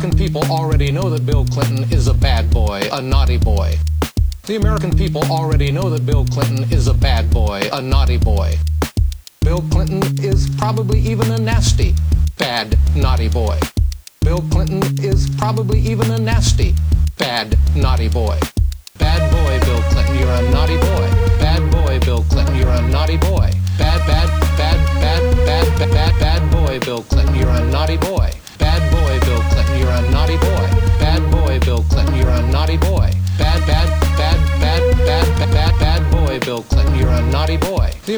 American people already know that Bill Clinton is a bad boy, a naughty boy. The American people already know that Bill Clinton is a bad boy, a naughty boy. Bill Clinton is probably even a nasty, bad, naughty boy. Bill Clinton is probably even a nasty, bad, naughty boy. Bad boy, Bill Clinton, you're a naughty boy. Bad boy, Bill Clinton, you're a naughty boy. Bad boy, Bill Clinton, you're a naughty boy. Bad boy, Bill Clinton, you're a naughty boy. Bad boy, Bill Clinton, you're a naughty boy. Bad boy, Bill Clinton, you're a naughty boy.